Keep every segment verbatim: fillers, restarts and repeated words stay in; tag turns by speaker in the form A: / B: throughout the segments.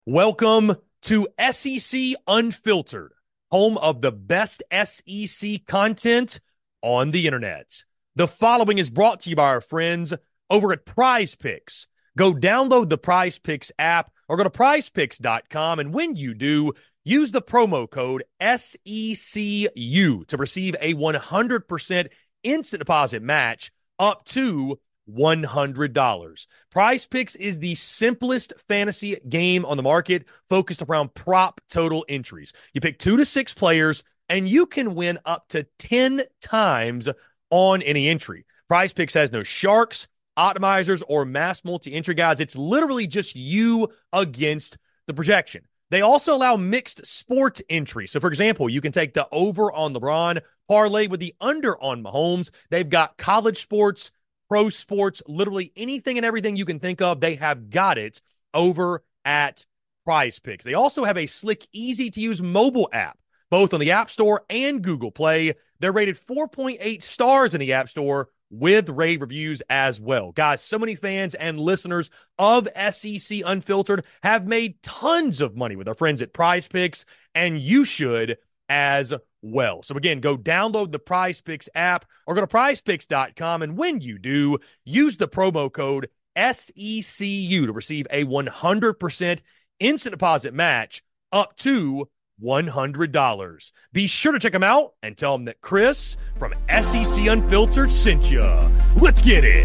A: Welcome to S E C Unfiltered, home of the best S E C content on the internet. The following is brought to you by our friends over at Prize Picks. Go download the Prize Picks app or go to prize picks dot com, and when you do, use the promo code S E C U to receive a one hundred percent instant deposit match up to one hundred dollars. Prize Picks is the simplest fantasy game on the market, focused around prop total entries. You pick two to six players, and you can win up to ten times on any entry. Prize Picks has no sharks, optimizers, or mass multi-entry guides. It's literally just you against the projection. They also allow mixed sport entry. So, for example, you can take the over on LeBron, parlay with the under on Mahomes. They've got college sports, pro sports, literally anything and everything you can think of, they have got it over at Prize Picks. They also have a slick, easy-to-use mobile app, both on the App Store and Google Play. They're rated four point eight stars in the App Store with rave reviews as well. Guys, so many fans and listeners of S E C Unfiltered have made tons of money with our friends at Prize Picks, and you should as well. So again, go download the Prize Picks app or go to prize picks dot com, and when you do, use the promo code S E C U to receive a one hundred percent instant deposit match up to one hundred dollars. Be sure to check them out and tell them that Chris from S E C Unfiltered sent you. Let's get it.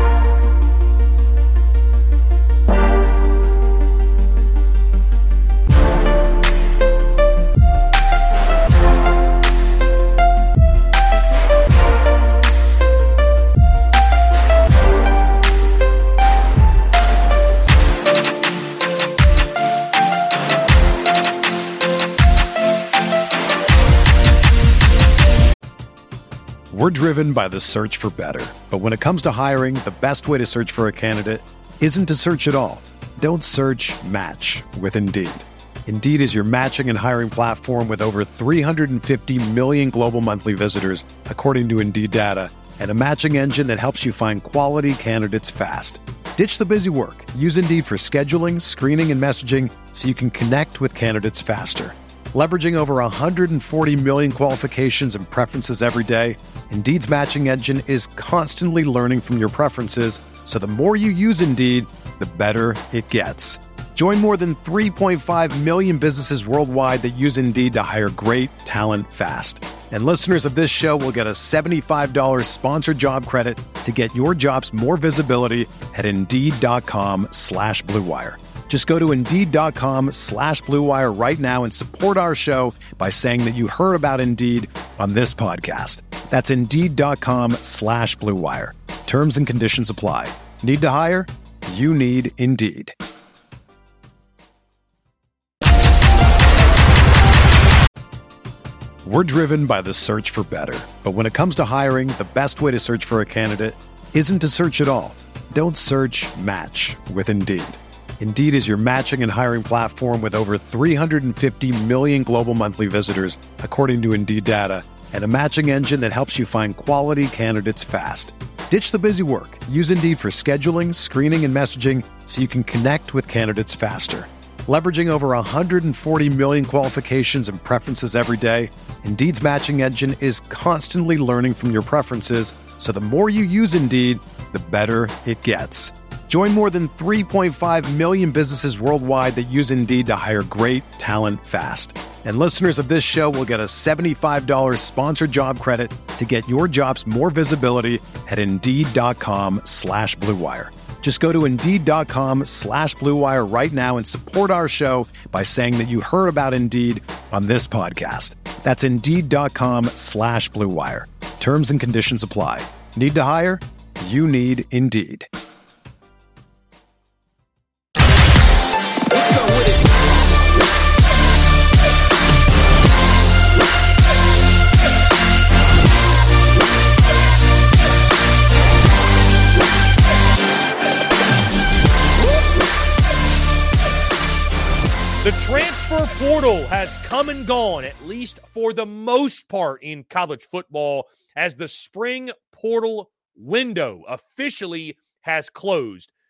B: We're driven by the search for better. But when it comes to hiring, the best way to search for a candidate isn't to search at all. Don't search, match with Indeed. Indeed is your matching and hiring platform with over three hundred fifty million global monthly visitors, according to Indeed data, and a matching engine that helps you find quality candidates fast. Ditch the busy work. Use Indeed for scheduling, screening, and messaging so you can connect with candidates faster. Leveraging over one hundred forty million qualifications and preferences every day, Indeed's matching engine is constantly learning from your preferences, so the more you use Indeed, the better it gets. Join more than three point five million businesses worldwide that use Indeed to hire great talent fast. And listeners of this show will get a seventy-five dollars sponsored job credit to get your jobs more visibility at Indeed.com slash Blue Wire. Just go to Indeed.com slash Blue Wire right now and support our show by saying that you heard about Indeed on this podcast. That's Indeed.com slash Blue Wire. Terms and conditions apply. Need to hire? You need Indeed. We're driven by the search for better. But when it comes to hiring, the best way to search for a candidate isn't to search at all. Don't search, match with Indeed. Indeed is your matching and hiring platform with over three hundred fifty million global monthly visitors, according to Indeed data, and a matching engine that helps you find quality candidates fast. Ditch the busy work. Use Indeed for scheduling, screening, and messaging so you can connect with candidates faster. Leveraging over one hundred forty million qualifications and preferences every day, Indeed's matching engine is constantly learning from your preferences, so the more you use Indeed, the better it gets. Join more than three point five million businesses worldwide that use Indeed to hire great talent fast. And listeners of this show will get a seventy-five dollars sponsored job credit to get your jobs more visibility at Indeed.com slash Blue Wire. Just go to Indeed.com slash Blue Wire right now and support our show by saying that you heard about Indeed on this podcast. That's Indeed.com slash Blue Wire. Terms and conditions apply. Need to hire? You need Indeed.
C: What's up with it?
A: The transfer portal has come and gone, at least for the most part in college football, as the spring portal window officially has closed.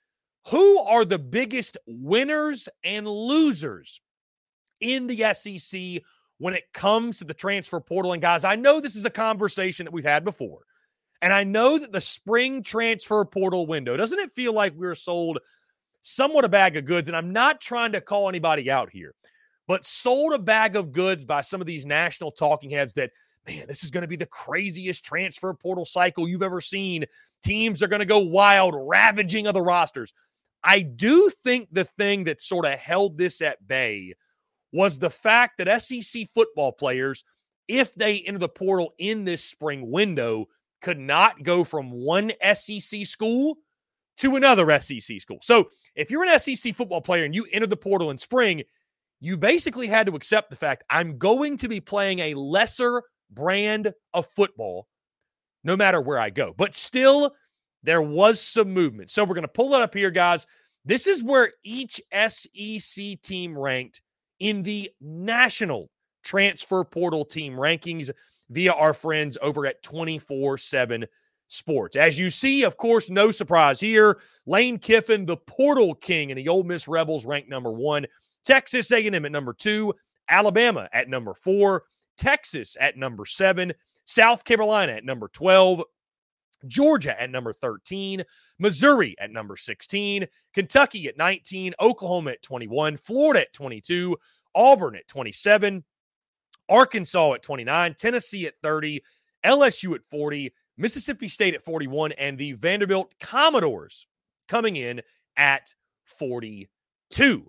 A: Who are the biggest winners and losers in the S E C when it comes to the transfer portal? And guys, I know this is a conversation that we've had before. And I know that the spring transfer portal window, doesn't it feel like we were sold somewhat a bag of goods? And I'm not trying to call anybody out here, but sold a bag of goods by some of these national talking heads that, man, this is going to be the craziest transfer portal cycle you've ever seen. Teams are going to go wild, ravaging other rosters. I do think the thing that sort of held this at bay was the fact that S E C football players, if they enter the portal in this spring window, could not go from one S E C school to another S E C school. So if you're an S E C football player and you enter the portal in spring, you basically had to accept the fact, I'm going to be playing a lesser brand of football no matter where I go. But still, there was some movement. So we're going to pull it up here, guys. This is where each S E C team ranked in the national transfer portal team rankings via our friends over at twenty-four seven Sports. As you see, of course, no surprise here, Lane Kiffin, the portal king, and the Ole Miss Rebels ranked number one. Texas A and M at number two. Alabama at number four. Texas at number seven. South Carolina at number twelve. Georgia at number thirteen. Missouri at number sixteen. Kentucky at nineteen. Oklahoma at twenty-one. Florida at twenty-two. Auburn at twenty-seven. Arkansas at twenty-nine, Tennessee at thirty, L S U at forty, Mississippi State at forty-one, and the Vanderbilt Commodores coming in at forty-two.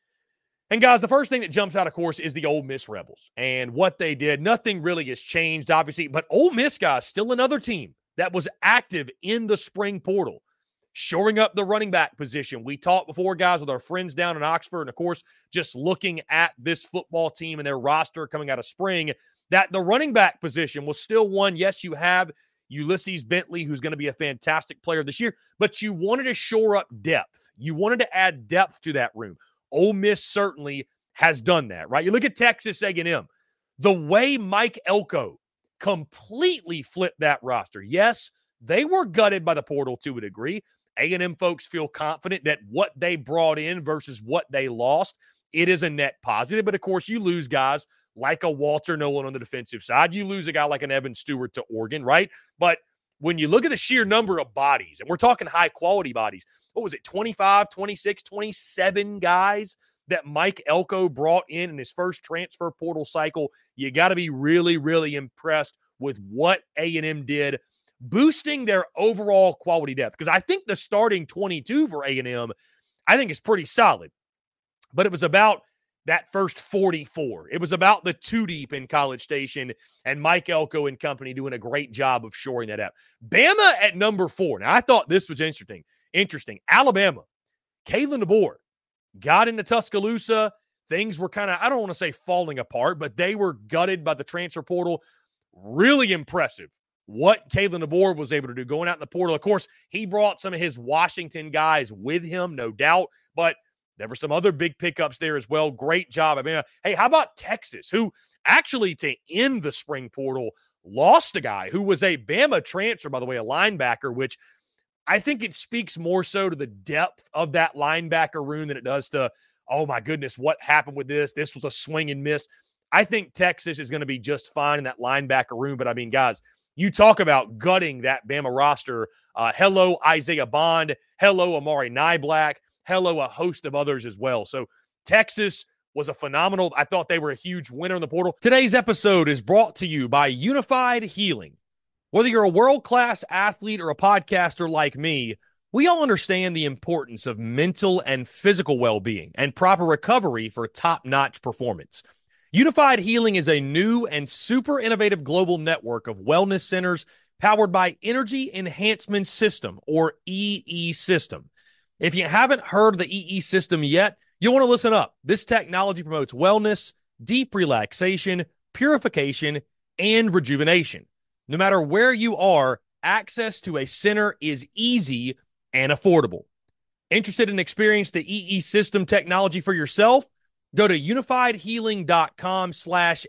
A: And guys, the first thing that jumps out, of course, is the Ole Miss Rebels and what they did. Nothing really has changed, obviously, but Ole Miss, guys, still another team that was active in the spring portal, shoring up the running back position. We talked before, guys, with our friends down in Oxford, and of course, just looking at this football team and their roster coming out of spring, that the running back position was still one. Yes, you have Ulysses Bentley, who's going to be a fantastic player this year, but you wanted to shore up depth. You wanted to add depth to that room. Ole Miss certainly has done that, right? You look at Texas A and M. The way Mike Elko completely flipped that roster. Yes, they were gutted by the portal to a degree. A and M folks feel confident that what they brought in versus what they lost, it is a net positive. But, of course, you lose guys like a Walter Nolan on the defensive side. You lose a guy like an Evan Stewart to Oregon, right? But when you look at the sheer number of bodies, and we're talking high-quality bodies, what was it, twenty-five, twenty-six, twenty-seven guys that Mike Elko brought in in his first transfer portal cycle, you got to be really, really impressed with what A and M did, boosting their overall quality depth. Because I think the starting twenty-two for A and M, I think is pretty solid. But it was about that first forty-four. It was about the two deep in College Station, and Mike Elko and company doing a great job of shoring that up. Bama at number four. Now, I thought this was interesting. Interesting. Alabama, Kalen DeBoer got into Tuscaloosa. Things were kind of, I don't want to say falling apart, but they were gutted by the transfer portal. Really impressive what Kalen DeBoer was able to do going out in the portal. Of course, he brought some of his Washington guys with him, no doubt, but there were some other big pickups there as well. Great job. I mean, hey, how about Texas, who actually to end the spring portal lost a guy who was a Bama transfer, by the way, a linebacker, which I think it speaks more so to the depth of that linebacker room than it does to, oh my goodness, what happened with this? This was a swing and miss. I think Texas is going to be just fine in that linebacker room. But I mean, guys, you talk about gutting that Bama roster. Uh, hello, Isaiah Bond. Hello, Amari Niblack. Hello, a host of others as well. So Texas was a phenomenal. I thought they were a huge winner in the portal. Today's episode is brought to you by Unified Healing. Whether you're a world-class athlete or a podcaster like me, we all understand the importance of mental and physical well-being and proper recovery for top-notch performance. Unified Healing is a new and super innovative global network of wellness centers powered by Energy Enhancement System, or E E System. If you haven't heard of the E E System yet, you'll want to listen up. This technology promotes wellness, deep relaxation, purification, and rejuvenation. No matter where you are, access to a center is easy and affordable. Interested in experience the E E System technology for yourself? Go to unifiedhealing.com slash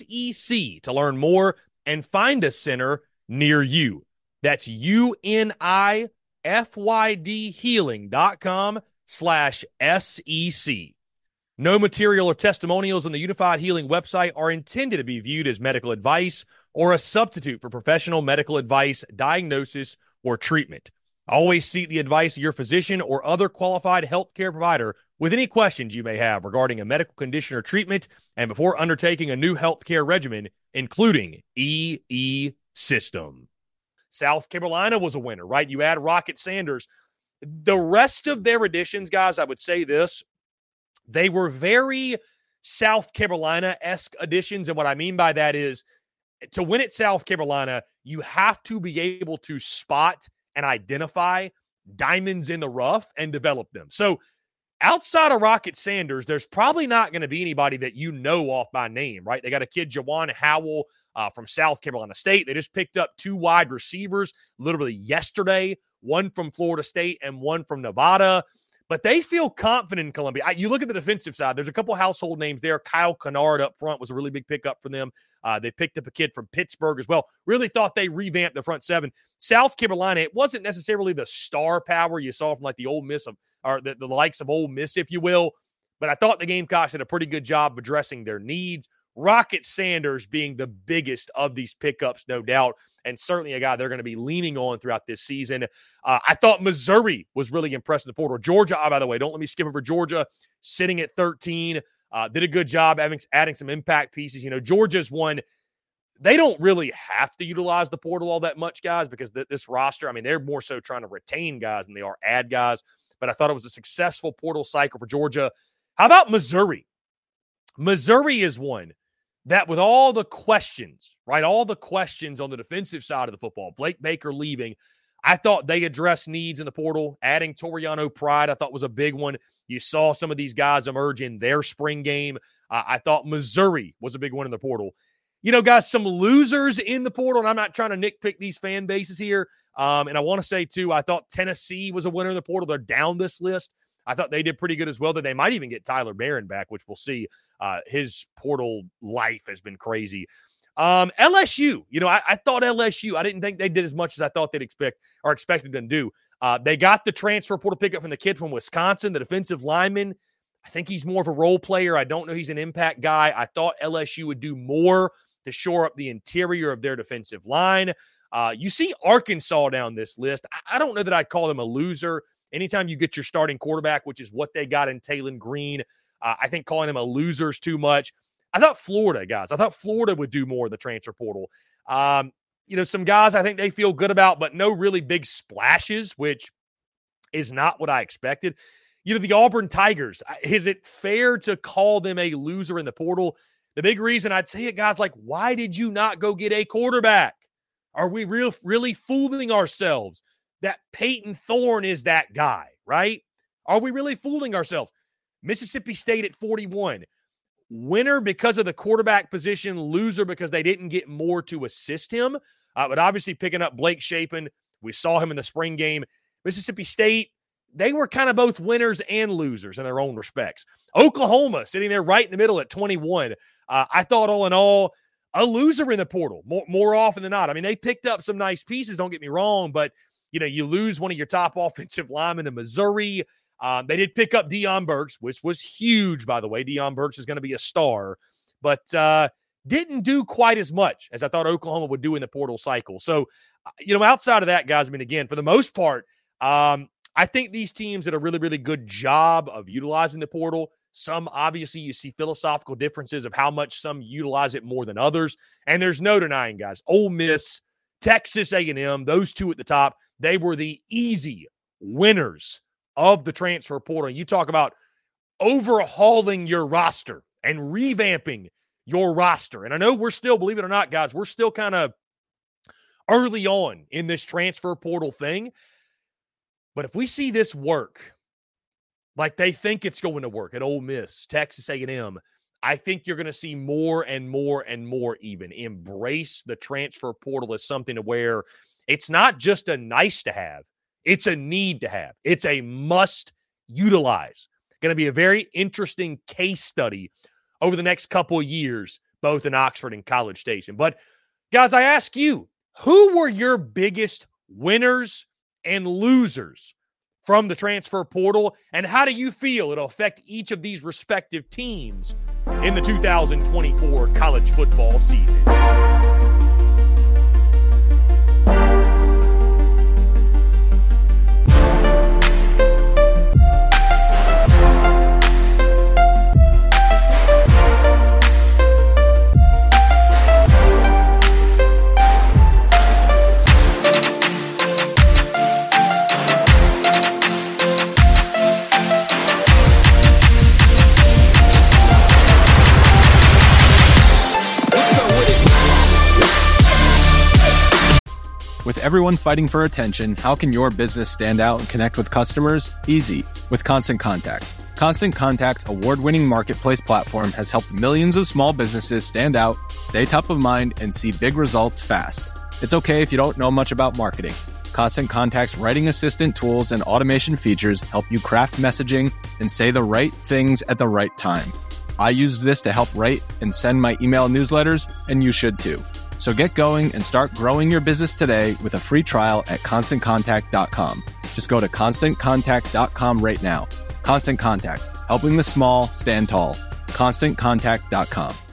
A: SEC to learn more and find a center near you. That's U N I fydhealing.com slash SEC. No material or testimonials on the Unified Healing website are intended to be viewed as medical advice or a substitute for professional medical advice, diagnosis, or treatment. Always seek the advice of your physician or other qualified healthcare provider with any questions you may have regarding a medical condition or treatment and before undertaking a new healthcare regimen, including E E System. South Carolina was a winner, right? You add Rocket Sanders. The rest of their additions, guys, I would say this. They were very South Carolina-esque additions, and what I mean by that is to win at South Carolina, you have to be able to spot and identify diamonds in the rough and develop them. So outside of Rocket Sanders, there's probably not going to be anybody that you know off by name, right? They got a kid, Jawan Howell, uh, from South Carolina State. They just picked up two wide receivers literally yesterday, one from Florida State and one from Nevada. But they feel confident in Columbia. I, you look at the defensive side, there's a couple household names there. Kyle Kennard up front was a really big pickup for them. Uh, they picked up a kid from Pittsburgh as well. Really thought they revamped the front seven. South Carolina, it wasn't necessarily the star power you saw from like the Ole Miss, of, or the, the likes of Ole Miss, if you will. But I thought the Gamecocks did a pretty good job of addressing their needs. Rocket Sanders being the biggest of these pickups, no doubt, and certainly a guy they're going to be leaning on throughout this season. Uh, I thought Missouri was really impressed in the portal. Georgia, oh, by the way, don't let me skip over Georgia, sitting at thirteen, uh, did a good job adding, adding some impact pieces. You know, Georgia's one, they don't really have to utilize the portal all that much, guys, because th- this roster, I mean, they're more so trying to retain guys than they are add guys. But I thought it was a successful portal cycle for Georgia. How about Missouri? Missouri is one that with all the questions, right, all the questions on the defensive side of the football, Blake Baker leaving, I thought they addressed needs in the portal. Adding Toriano Pride, I thought was a big one. You saw some of these guys emerge in their spring game. Uh, I thought Missouri was a big one in the portal. You know, guys, some losers in the portal, and I'm not trying to nitpick these fan bases here. Um, and I want to say, too, I thought Tennessee was a winner in the portal. They're down this list. I thought they did pretty good as well, that they might even get Tyler Barron back, which we'll see. Uh, his portal life has been crazy. Um, L S U, you know, I, I thought L S U, I didn't think they did as much as I thought they'd expect or expected them to do. Uh, they got the transfer portal pickup from the kid from Wisconsin, the defensive lineman. I think he's more of a role player. I don't know he's an impact guy. I thought L S U would do more to shore up the interior of their defensive line. Uh, you see Arkansas down this list. I, I don't know that I'd call them a loser. Anytime you get your starting quarterback, which is what they got in Taylon Green, uh, I think calling them a loser is too much. I thought Florida, guys, I thought Florida would do more of the transfer portal. Um, you know, some guys I think they feel good about, but no really big splashes, which is not what I expected. You know, the Auburn Tigers, is it fair to call them a loser in the portal? The big reason I'd say it, guys, like, why did you not go get a quarterback? Are we real, really fooling ourselves that Peyton Thorne is that guy, right? Are we really fooling ourselves? Mississippi State at forty-one. Winner because of the quarterback position, loser because they didn't get more to assist him. Uh, but obviously picking up Blake Shapen, we saw him in the spring game. Mississippi State, they were kind of both winners and losers in their own respects. Oklahoma sitting there right in the middle at twenty-one. Uh, I thought all in all, a loser in the portal more, more often than not. I mean, they picked up some nice pieces, don't get me wrong, but you know, you lose one of your top offensive linemen in Missouri. Um, they did pick up Deion Burks, which was huge, by the way. Deion Burks is going to be a star, but uh, didn't do quite as much as I thought Oklahoma would do in the portal cycle. So, you know, outside of that, guys, I mean, again, for the most part, um, I think these teams did a really, really good job of utilizing the portal. Some, obviously, you see philosophical differences of how much some utilize it more than others. And there's no denying, guys, Ole Miss, Texas A and M, those two at the top, they were the easy winners of the transfer portal. You talk about overhauling your roster and revamping your roster. And I know we're still, believe it or not, guys, we're still kind of early on in this transfer portal thing. But if we see this work like they think it's going to work at Ole Miss, Texas A and M, I think you're going to see more and more and more even embrace the transfer portal as something to where it's not just a nice to have. It's a need to have. It's a must utilize. Going to be a very interesting case study over the next couple of years, both in Oxford and College Station. But, guys, I ask you, who were your biggest winners and losers from the transfer portal? And how do you feel it'll affect each of these respective teams in the two thousand twenty-four college football season?
C: With everyone fighting for attention, how can your business stand out and connect with customers? Easy, with Constant Contact. Constant Contact's award-winning marketplace platform has helped millions of small businesses stand out, stay top of mind, and see big results fast. It's okay if you don't know much about marketing. Constant Contact's writing assistant tools and automation features help you craft messaging and say the right things at the right time. I used this to help write and send my email newsletters, and you should too. So get going and start growing your business today with a free trial at constant contact dot com. Just go to constant contact dot com right now. Constant Contact, helping the small stand tall. constant contact dot com.